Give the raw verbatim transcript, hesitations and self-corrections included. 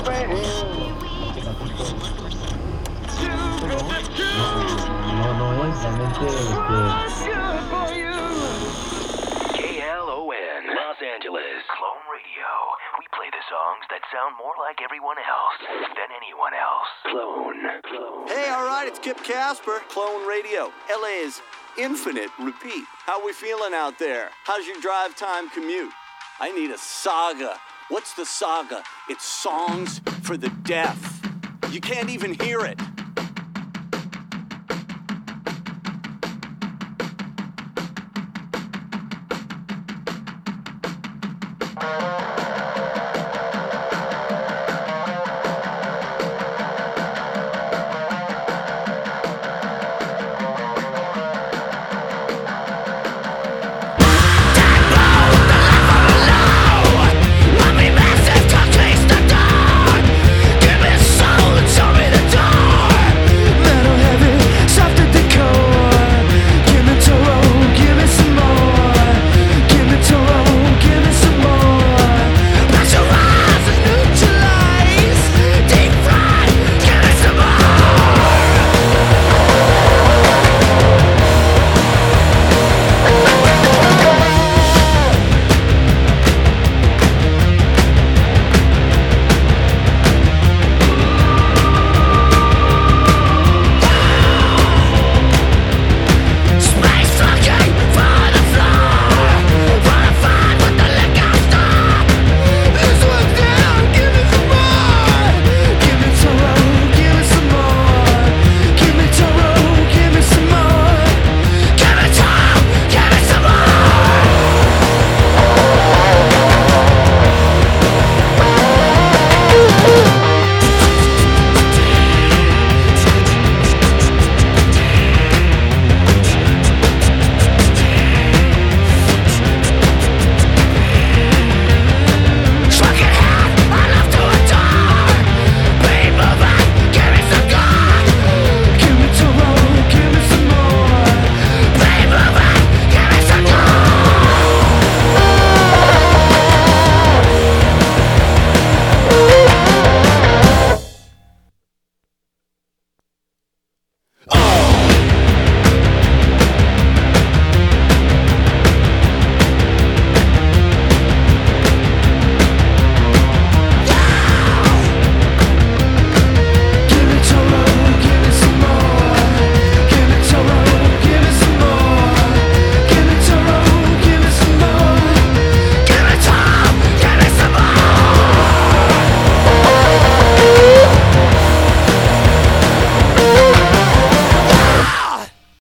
No, no es realmente este. K L O N, Los Angeles. Clone Radio. We play the songs that sound more like everyone else than anyone else. Clone. Clone. Hey, all right, it's Kip Casper, Clone Radio. L A's infinite repeat. How we feeling out there? How's your drive time commute? I need a saga. What's the saga? It's songs for the deaf. You can't even hear it.